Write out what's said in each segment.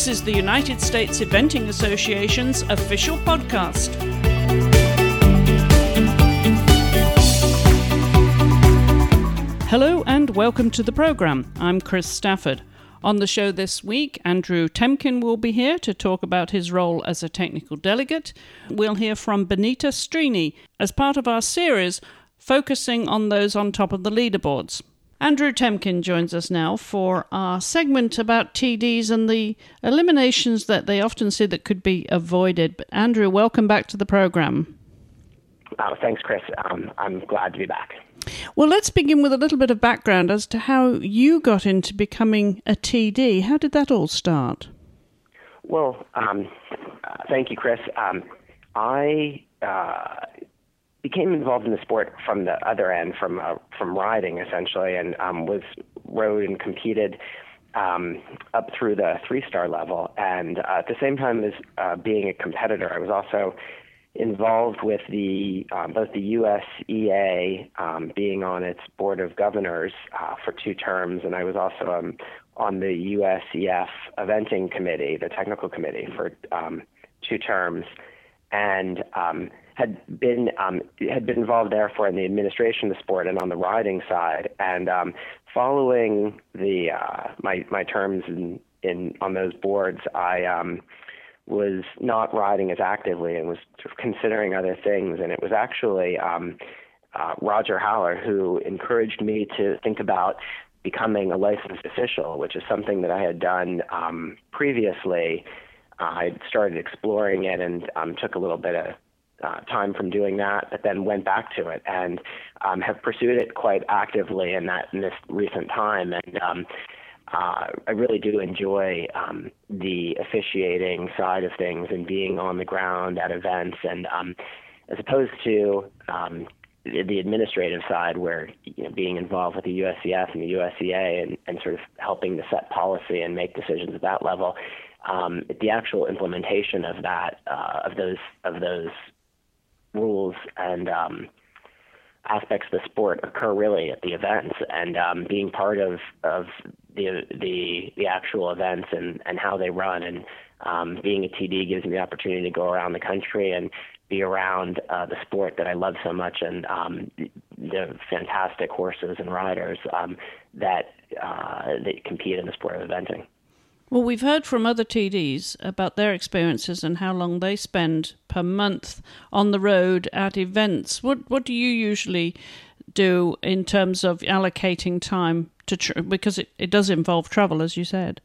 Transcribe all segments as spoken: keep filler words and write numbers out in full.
This is the United States Eventing Association's official podcast. Hello and welcome to the program. I'm Chris Stafford. On the show this week, Andrew Temkin will be here to talk about his role as a technical delegate. We'll hear from Benita Strini as part of our series focusing on those on top of the leaderboards. Andrew Temkin joins us now for our segment about T Ds and the eliminations that they often see that could be avoided. But Andrew, welcome back to the program. Oh, thanks, Chris. Um, I'm glad to be back. Well, let's begin with a little bit of background as to how you got into becoming a T D. How did that all start? Well, um, uh, thank you, Chris. Um, I uh, became involved in the sport from the other end, from uh, from riding, essentially, and um, was rode and competed um, up through the three-star level. And uh, at the same time as uh, being a competitor, I was also involved with the um, both the U S E A, um, being on its board of governors uh, for two terms, and I was also um, on the U S E F eventing committee, the technical committee, for um, two terms, and um, had been um, had been involved therefore in the administration of the sport and on the riding side. And um, following the uh, my my terms in, in on those boards, I um, was not riding as actively and was sort of considering other things. And it was actually um, uh, Roger Haller who encouraged me to think about becoming a licensed official, which is something that I had done um, previously. Uh, I started exploring it and um, took a little bit of uh, time from doing that, but then went back to it and um, have pursued it quite actively in that in this recent time. And um, Uh, I really do enjoy um, the officiating side of things and being on the ground at events, and um, as opposed to um, the administrative side, where you know, being involved with the U S E F and the U S E A and, and sort of helping to set policy and make decisions at that level. Um, the actual implementation of that, uh, of those of those rules and um, aspects of the sport occur really at the events, and um, being part of, of the the the actual events and, and how they run, and um, being a T D gives me the opportunity to go around the country and be around uh, the sport that I love so much, and um, the fantastic horses and riders um, that uh, that compete in the sport of eventing. Well, we've heard from other T Ds about their experiences and how long they spend per month on the road at events. What what do you usually do in terms of allocating time to tr- because it, it does involve travel, as you said?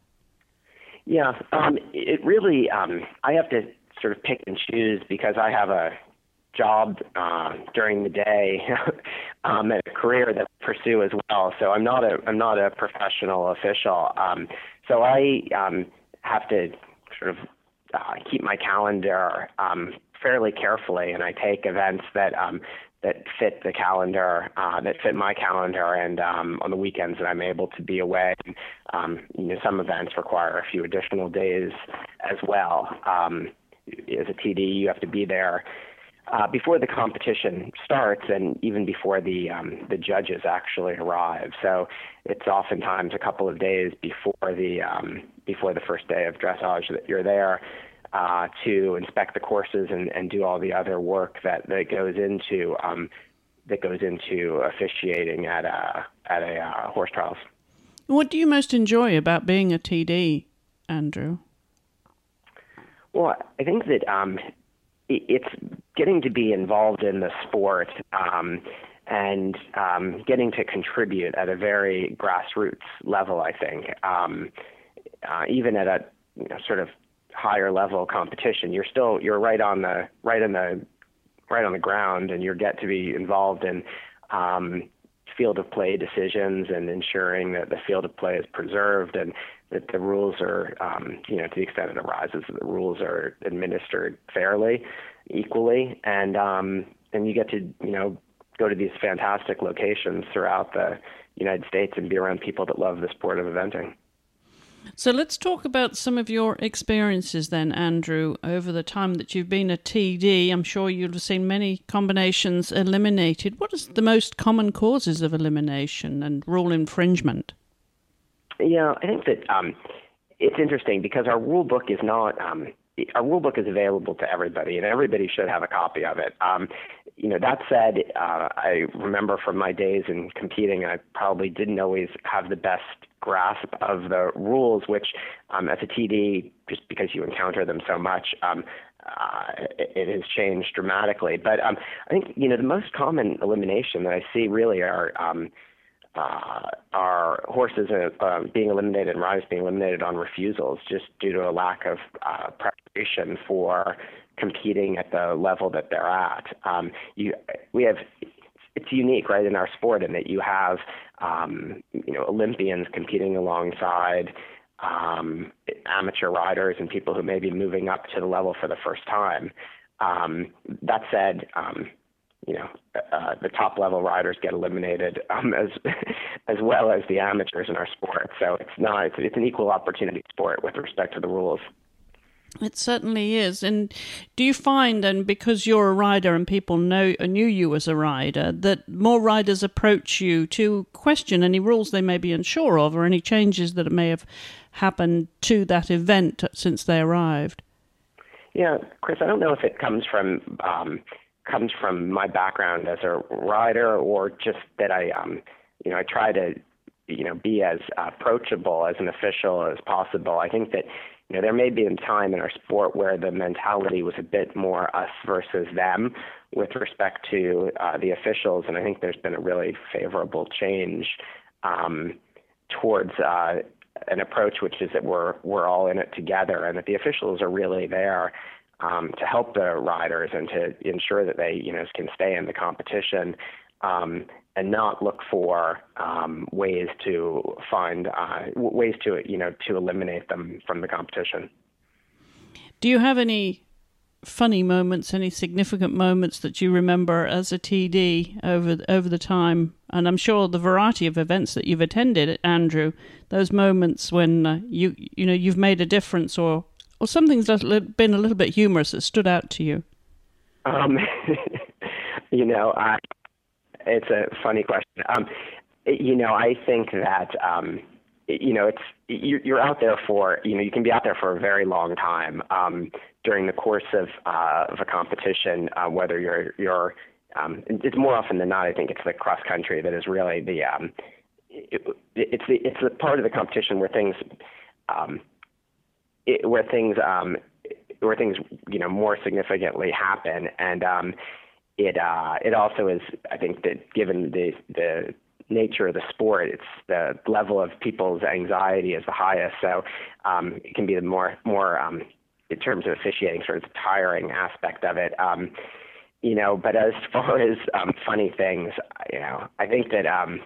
Yeah, um, it really, um, I have to sort of pick and choose because I have a job uh, during the day um, and a career that I pursue as well. So I'm not a I'm not a professional official. Um, so I um, have to sort of uh, keep my calendar um, fairly carefully, and I take events that um, that fit the calendar, uh, that fit my calendar, and um, on the weekends that I'm able to be away. Um, you know, some events require a few additional days as well. Um, as a T D, you have to be there Uh, before the competition starts, and even before the um, the judges actually arrive. So it's oftentimes a couple of days before the um, before the first day of dressage that you're there uh, to inspect the courses and, and do all the other work that, that goes into um, that goes into officiating at a at a uh, horse trials. What do you most enjoy about being a T D, Andrew? Well, I think that um, it's getting to be involved in the sport um, and um, getting to contribute at a very grassroots level, I think. Um, uh, even at a you know, sort of higher level competition, you're still you're right on the right on the right on the ground, and you get to be involved in um, field of play decisions and ensuring that the field of play is preserved and that the rules are, um, you know, to the extent it arises, that the rules are administered fairly, equally, and um, and you get to, you know, go to these fantastic locations throughout the United States and be around people that love the sport of eventing. So let's talk about some of your experiences then, Andrew, over the time that you've been a T D. I'm sure you'll have seen many combinations eliminated. What is the most common causes of elimination and rule infringement? Yeah, I think that um, it's interesting because our rule book is not um, our rule book is available to everybody, and everybody should have a copy of it. Um, you know, that said, uh, I remember from my days in competing, I probably didn't always have the best grasp of the rules, which um, as a T D, just because you encounter them so much, um, uh, it, it has changed dramatically. But um, I think, you know, the most common elimination that I see really are um, uh, are horses uh, being eliminated and riders being eliminated on refusals, just due to a lack of uh, preparation for competing at the level that they're at. Um, you, we have, it's unique, right, in our sport, in that you have, um, you know, Olympians competing alongside um, amateur riders and people who may be moving up to the level for the first time. Um, that said, um, you know, uh, the top level riders get eliminated um, as as well as the amateurs in our sport. So it's not, it's, it's an equal opportunity sport with respect to the rules. It certainly is. And do you find, and because you're a rider and people know knew you as a rider, that more riders approach you to question any rules they may be unsure of or any changes that may have happened to that event since they arrived? Yeah, Chris, I don't know if it comes from um, comes from my background as a rider or just that I, um, you know, I try to, you know, be as approachable as an official as possible. I think that, you know, there may be a time in our sport where the mentality was a bit more us versus them with respect to uh, the officials, and I think there's been a really favorable change um, towards uh, an approach, which is that we're we're all in it together, and that the officials are really there um, to help the riders and to ensure that they, you know, can stay in the competition. Um, and not look for um, ways to find uh, ways to, you know, to eliminate them from the competition. Do you have any funny moments, any significant moments that you remember as a T D over over the time? And I'm sure the variety of events that you've attended, Andrew, those moments when uh, you you know you've made a difference, or or something's been a little bit humorous that stood out to you. Um, you know, I. It's a funny question. Um, you know, I think that, um, you know, it's you're out there for, you know, you can be out there for a very long time um, during the course of, uh, of a competition, uh, whether you're, you're um, it's more often than not, I think it's the cross country that is really the, um, it, it's the, it's the part of the competition where things, um, it, where things, um, where things, you know, more significantly happen. And, um, It uh, it also is, I think, that given the the nature of the sport, it's the level of people's anxiety is the highest. So um, it can be the more more um, in terms of officiating, sort of tiring aspect of it. Um, you know, but as far as um, funny things, you know, I think that. Um,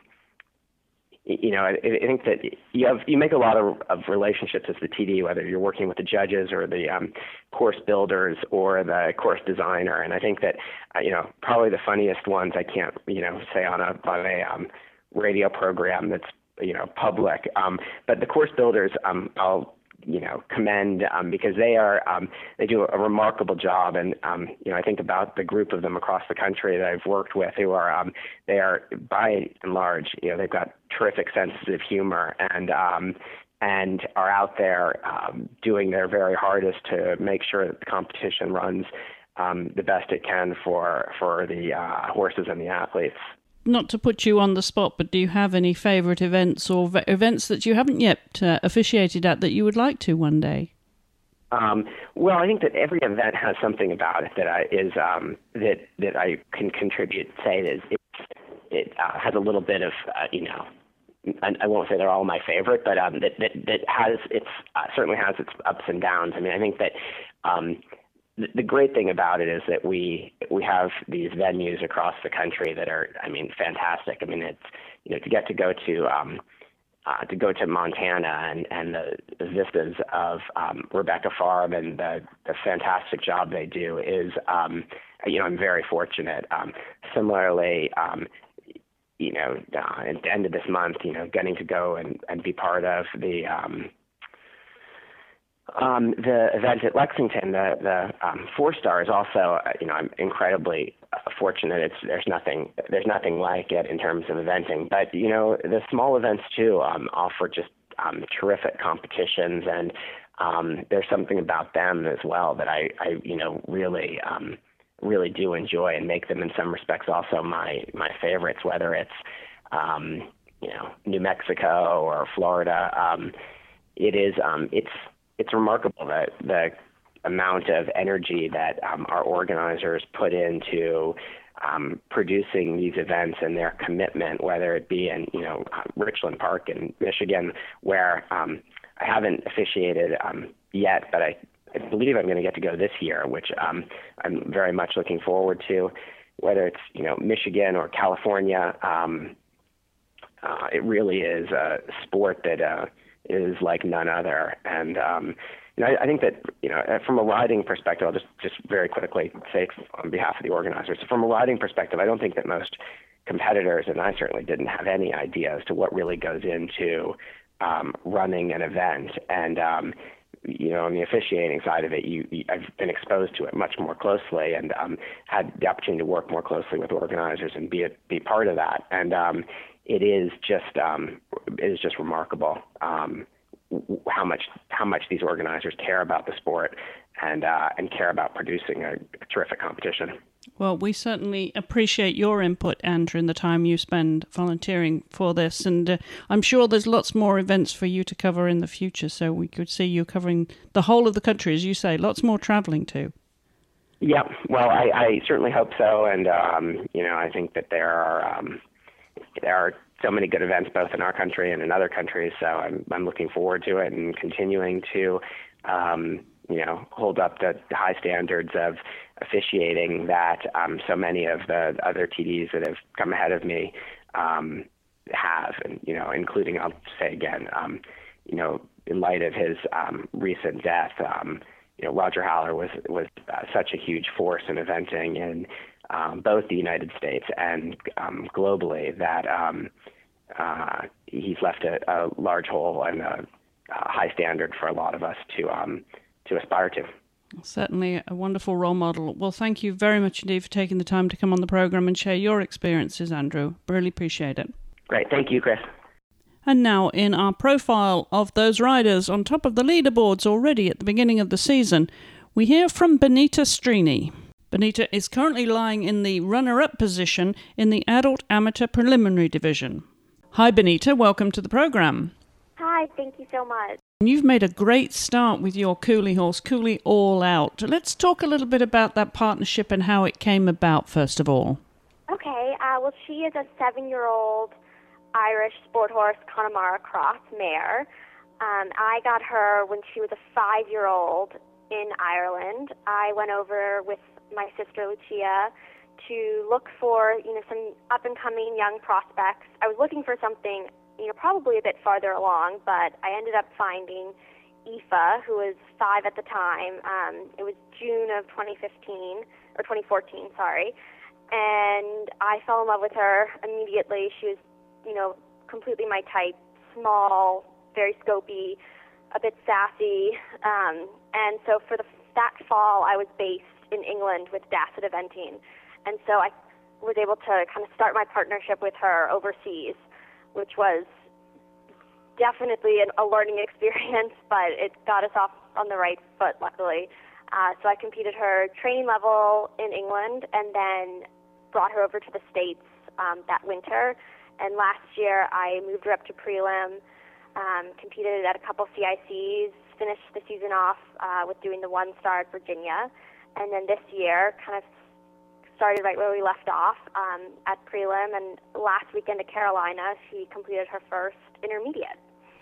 You know, I, I think that you have you make a lot of, of relationships as the T D, whether you're working with the judges or the um, course builders or the course designer. And I think that, uh, you know, probably the funniest ones I can't, you know, say on a on a um, radio program that's, you know, public. Um, but the course builders, um, I'll you know, commend um, because they are um, they do a remarkable job, and um, you know, I think about the group of them across the country that I've worked with who are um, they are by and large, you know, they've got terrific senses of humor and um, and are out there um, doing their very hardest to make sure that the competition runs um, the best it can for for the uh, horses and the athletes. Not to put you on the spot, but do you have any favourite events or v- events that you haven't yet uh, officiated at that you would like to one day? Um, well, I think that every event has something about it that I, is um, that that I can contribute. Say that it, it uh, has a little bit of uh, you know, I, I won't say they're all my favorite, but um, that that that has its uh, certainly has its ups and downs. I mean, I think that. Um, The great thing about it is that we we have these venues across the country that are, I mean, fantastic. I mean, it's, you know, to get to go to um, uh, to go to Montana and, and the, the vistas of um, Rebecca Farm and the, the fantastic job they do is, um, you know, I'm very fortunate. Um, similarly, um, you know, uh, at the end of this month, you know, getting to go and, and be part of the um, Um, the event at Lexington, the the um, four star is also, uh, you know, I'm incredibly uh, fortunate. It's there's nothing there's nothing like it in terms of eventing. But you know, the small events too um, offer just um, terrific competitions, and um, there's something about them as well that I, I you know, really, um, really do enjoy and make them in some respects also my my favorites, whether it's um, you know, New Mexico or Florida. Um, it is um, it's it's remarkable that the amount of energy that um, our organizers put into um, producing these events and their commitment, whether it be in, you know, Richland Park in Michigan, where um, I haven't officiated um, yet, but I, I believe I'm going to get to go this year, which um, I'm very much looking forward to. Whether it's, you know, Michigan or California, um, uh, it really is a sport that uh, is like none other. And um, you know, I, I think that, you know, from a riding perspective, I'll just, just very quickly say on behalf of the organizers, from a riding perspective, I don't think that most competitors, and I certainly didn't have any idea as to what really goes into um, running an event. And um, you know, on the officiating side of it, you, you, I've been exposed to it much more closely, and um, had the opportunity to work more closely with organizers and be a, be part of that. And um, it is just um, it is just remarkable um, how much how much these organizers care about the sport and uh, and care about producing a, a terrific competition. Well, we certainly appreciate your input, Andrew, and the time you spend volunteering for this. And uh, I'm sure there's lots more events for you to cover in the future, so we could see you covering the whole of the country, as you say, lots more traveling too. Yep. Well, I, I certainly hope so. And, um, you know, I think that there are um, there are so many good events both in our country and in other countries. So I'm, I'm looking forward to it and continuing to, um, you know, hold up the high standards of officiating that um, so many of the other T Ds that have come ahead of me um, have, and, you know, including, I'll say again, um, you know, in light of his um, recent death, um, you know, Roger Haller was was uh, such a huge force in eventing in um, both the United States and um, globally that um, uh, he's left a, a large hole and a, a high standard for a lot of us to um, to aspire to. Certainly a wonderful role model. Well, thank you very much indeed for taking the time to come on the program and share your experiences, Andrew. Really appreciate it. Great. Thank you, Chris. And now in our profile of those riders on top of the leaderboards already at the beginning of the season, we hear from Benita Strini. Benita is currently lying in the runner-up position in the Adult Amateur Preliminary Division. Hi, Benita. Welcome to the program. Hi. Thank you so much. You've made a great start with your Cooley horse, Cooley All Out. Let's talk a little bit about that partnership and how it came about, first of all. Okay. Uh, well, she is a seven-year-old Irish sport horse Connemara Cross mare. Um, I got her when she was a five-year-old in Ireland. I went over with my sister Lucia to look for, you know, some up-and-coming young prospects. I was looking for something, you know, probably a bit farther along, but I ended up finding Aoife, who was five at the time. Um, it was June of twenty fifteen, or twenty fourteen, sorry. And I fell in love with her immediately. She was, you know, completely my type, small, very scopy, a bit sassy. Um, and so for the, that fall, I was based in England with Dasset Eventing. And so I was able to kind of start my partnership with her overseas, which was definitely an, a learning experience, but it got us off on the right foot, luckily. Uh, so I competed her training level in England and then brought her over to the States um, that winter. And last year I moved her up to prelim, um, competed at a couple C I Cs, finished the season off uh, with doing the one star at Virginia. And then this year kind of started right where we left off um, at prelim, and last weekend at Carolina, she completed her first intermediate.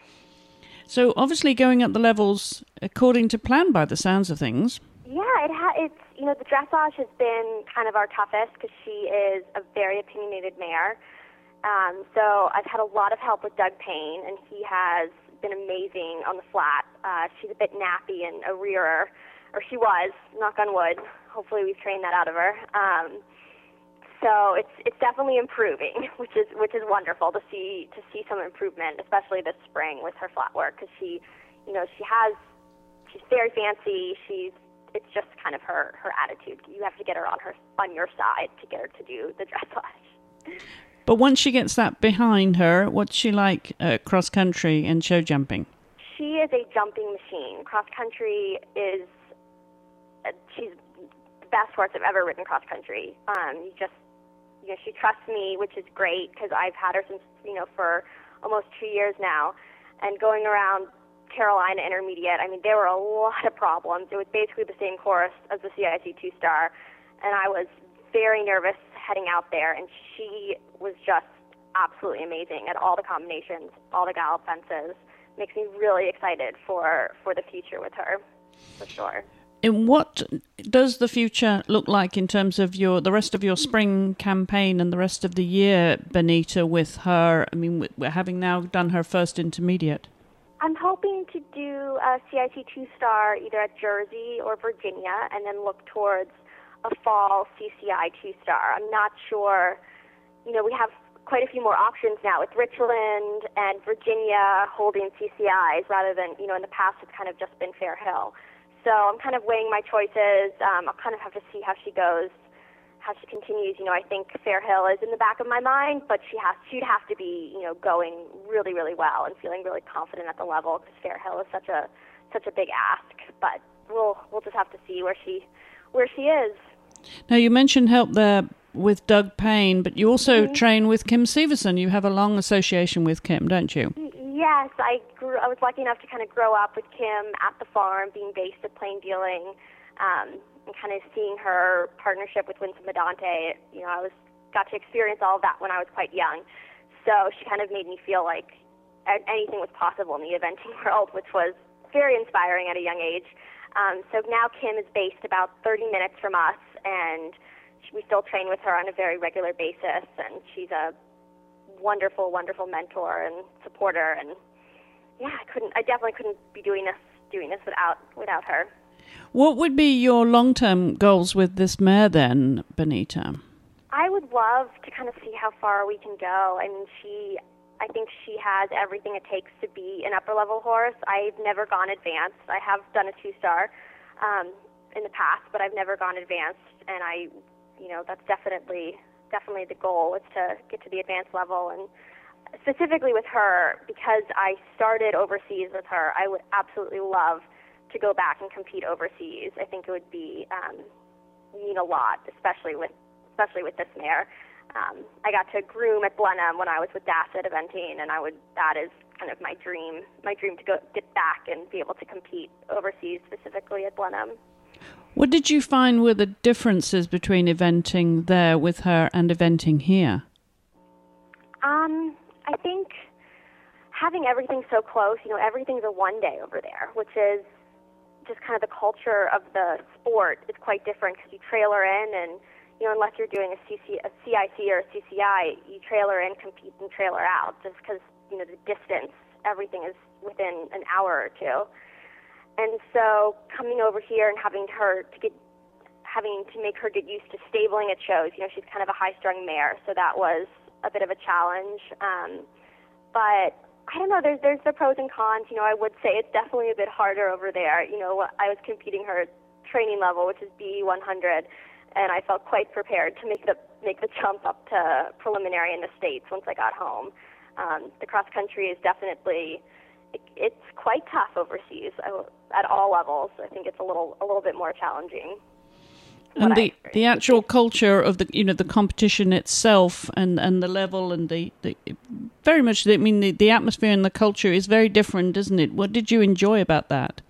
So obviously going up the levels according to plan by the sounds of things. Yeah, it ha- it's, you know, the dressage has been kind of our toughest because she is a very opinionated mare. Um, so I've had a lot of help with Doug Payne, and he has been amazing on the flat. Uh, she's a bit nappy and a rearer, or she was, knock on wood. Hopefully we've trained that out of her. Um, so it's it's definitely improving, which is which is wonderful to see to see some improvement, especially this spring with her flat work, because she, you know, she has she's very fancy. She's it's just kind of her her attitude. You have to get her on her on your side to get her to do the dressage. But once she gets that behind her, what's she like at cross country and show jumping? She is a jumping machine. Cross country is, uh, she's the best horse I've ever ridden cross country. Um, you just, you know, she trusts me, which is great because I've had her since, you know, for almost two years now. And going around Carolina Intermediate, I mean, there were a lot of problems. It was basically the same course as the C I C two-star, and I was very nervous heading out there, and she was just absolutely amazing at all the combinations, all the gallop fences. Makes me really excited for, for the future with her, for sure. And what does the future look like in terms of your the rest of your spring campaign and the rest of the year, Benita, with her? I mean, we're having now done her first intermediate. I'm hoping to do a C I C two-star either at Jersey or Virginia, and then look towards a fall C C I two-star. I'm not sure. You know, we have quite a few more options now with Richland and Virginia holding C C Is rather than, you know, in the past it's kind of just been Fair Hill. So I'm kind of weighing my choices. Um, I'll kind of have to see how she goes, how she continues. You know, I think Fair Hill is in the back of my mind, but she has, she'd have to be, you know, going really, really well and feeling really confident at the level because Fair Hill is such a such a big ask. But we'll we'll just have to see where she where she is. Now, you mentioned help there with Doug Payne, but you also Mm-hmm. train with Kim Severson. You have a long association with Kim, don't you? Yes, I grew. I was lucky enough to kind of grow up with Kim at the farm, being based at Plain Dealing, um, and kind of seeing her partnership with Winston Medante. You know, I was got to experience all of that when I was quite young. So she kind of made me feel like anything was possible in the eventing world, which was very inspiring at a young age. Um, so now Kim is based about thirty minutes from us, and we still train with her on a very regular basis, and she's a wonderful, wonderful mentor and supporter. And yeah, I couldn't, I definitely couldn't be doing this, doing this without, without her. What would be your long-term goals with this mare then, Benita? I would love to kind of see how far we can go. I mean, she, I think she has everything it takes to be an upper-level horse. I've never gone advanced. I have done a two-star um, in the past, but I've never gone advanced, and I, you know, that's definitely definitely the goal is to get to the advanced level. And specifically with her, because I started overseas with her, I would absolutely love to go back and compete overseas. I think it would be um, mean a lot, especially with especially with this mare. Um, I got to groom at Blenheim when I was with Dassett eventing, and I would that is kind of my dream my dream to go get back and be able to compete overseas, specifically at Blenheim. What did you find were the differences between eventing there with her and eventing here? Um, I think having everything so close, you know, everything's a one day over there, which is just kind of the culture of the sport is quite different because you trailer in and, you know, unless you're doing a, C C, a C I C or a C C I, you trailer in, compete, and trailer out just because, you know, the distance, everything is within an hour or two. And so coming over here and having her to get, having to make her get used to stabling at shows, you know, she's kind of a high-strung mare, so that was a bit of a challenge. Um, but I don't know, there's, there's the pros and cons. You know, I would say it's definitely a bit harder over there. You know, I was competing her training level, which is B one hundred, and I felt quite prepared to make the, make the jump up to preliminary in the States once I got home. Um, the cross-country is definitely... it's quite tough overseas at all levels. I think it's a little a little bit more challenging. And the, the actual culture of the you know the competition itself and, and the level and the, the very much I mean the, the atmosphere and the culture is very different, isn't it? What did you enjoy about that?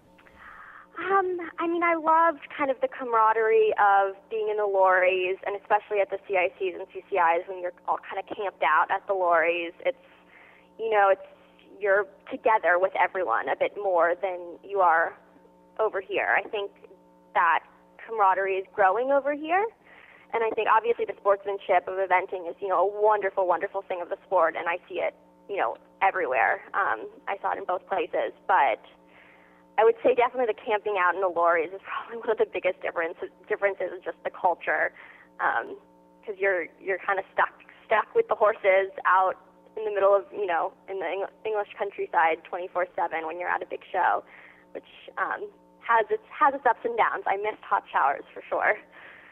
Um, I mean, I loved kind of the camaraderie of being in the lorries, and especially at the C I Cs and C C Is when you're all kind of camped out at the lorries. It's you know it's you're together with everyone a bit more than you are over here. I think that camaraderie is growing over here, and I think obviously the sportsmanship of eventing is, you know, a wonderful, wonderful thing of the sport, and I see it, you know, everywhere. Um, I saw it in both places, but I would say definitely the camping out in the lorries is probably one of the biggest differences. Differences is just the culture, because um, you're you're kind of stuck stuck with the horses out in the middle of, you know, in the Eng- English countryside twenty-four seven when you're at a big show, which um, has its has its ups and downs. I missed hot showers for sure.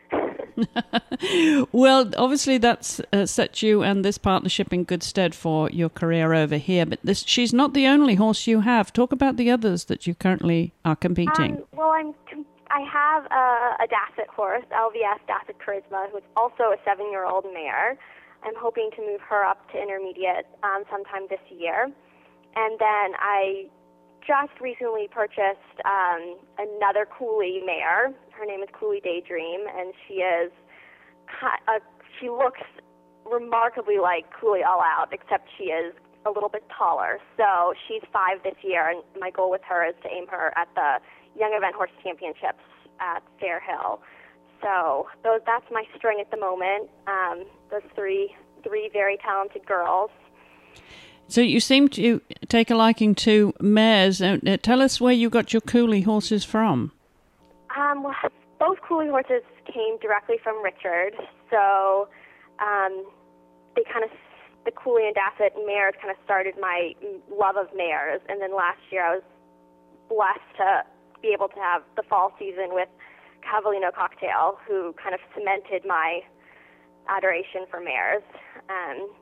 Well, obviously that's uh, set you and this partnership in good stead for your career over here. But this, she's not the only horse you have. Talk about the others that you currently are competing. Um, well, I'm I have a, a Dasset horse, L V S Dasset Charisma, who's also a seven-year-old mare. I'm hoping to move her up to intermediate um, sometime this year. And then I just recently purchased um, another Cooley mare. Her name is Cooley Daydream, and she is uh, she looks remarkably like Cooley All Out, except she is a little bit taller. So she's five this year, and my goal with her is to aim her at the Young Event Horse Championships at Fairhill. So those that's my string at the moment. Um, those three three very talented girls. So you seem to take a liking to mares. Uh, tell us where you got your Cooley horses from. Um, well, both Cooley horses came directly from Richard. So um, they kind of, the Cooley and Dasset mares kind of started my love of mares. And then last year I was blessed to be able to have the fall season with Cavallino Cocktail, who kind of cemented my adoration for mares. Um,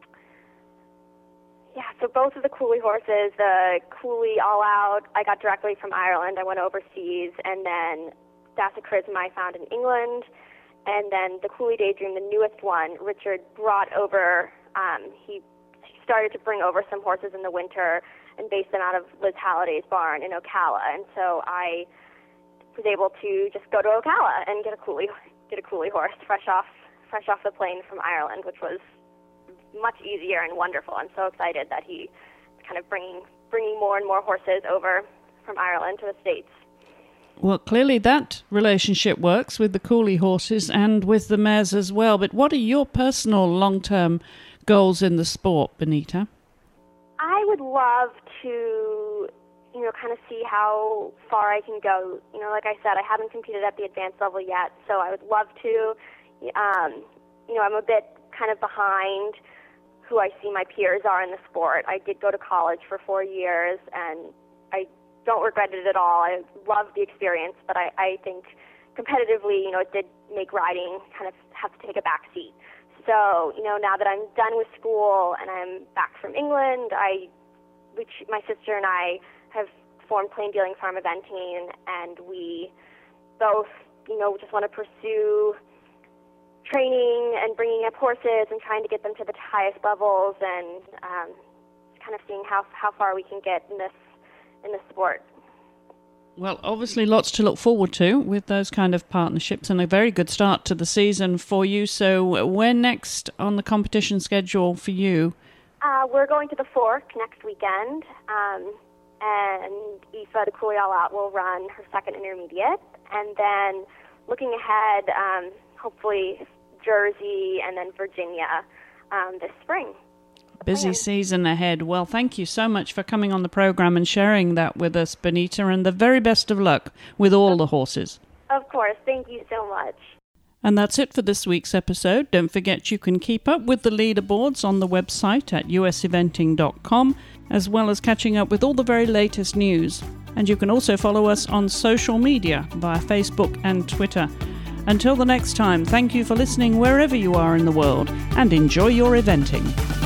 Yeah, so both of the Cooley horses, the Cooley All Out, I got directly from Ireland. I went overseas, and then Dasset Charisma I found in England, and then the Cooley Daydream, the newest one, Richard brought over. Um, he, he started to bring over some horses in the winter and based them out of Liz Halliday's barn in Ocala, and so I was able to just go to Ocala and get a Cooley get a Cooley horse fresh off fresh off the plane from Ireland, which was much easier and wonderful. I'm so excited that he's kind of bringing bringing more and more horses over from Ireland to the States. Well, clearly that relationship works with the Cooley horses and with the mares as well. But what are your personal long-term goals in the sport, Benita? I would love to, you know, kind of see how far I can go. You know, like I said, I haven't competed at the advanced level yet, so I would love to. Um, you know, I'm a bit kind of behind who I see my peers are in the sport. I did go to college for four years, and I don't regret it at all. I loved the experience, but I, I think competitively, you know, it did make riding kind of have to take a back seat. So, you know, now that I'm done with school and I'm back from England, I, which my sister and I have formed Plain Dealing Farm Eventing, and we both, you know, just want to pursue training and bringing up horses and trying to get them to the highest levels, and um, kind of seeing how how far we can get in this in this sport. Well, obviously lots to look forward to with those kind of partnerships, and a very good start to the season for you. So where next on the competition schedule for you? Uh, we're going to the Fork next weekend, um, and Aoife, the Cooley All Out, will run her second intermediate, and then looking ahead, um, hopefully Jersey and then Virginia um, this spring. Busy season ahead. Well, thank you so much for coming on the program and sharing that with us, Benita, and the very best of luck with all the horses. Of course. Thank you so much. And that's it for this week's episode. Don't forget you can keep up with the leaderboards on the website at u s eventing dot com, as well as catching up with all the very latest news. And you can also follow us on social media via Facebook and Twitter. Until the next time, thank you for listening wherever you are in the world, and enjoy your eventing.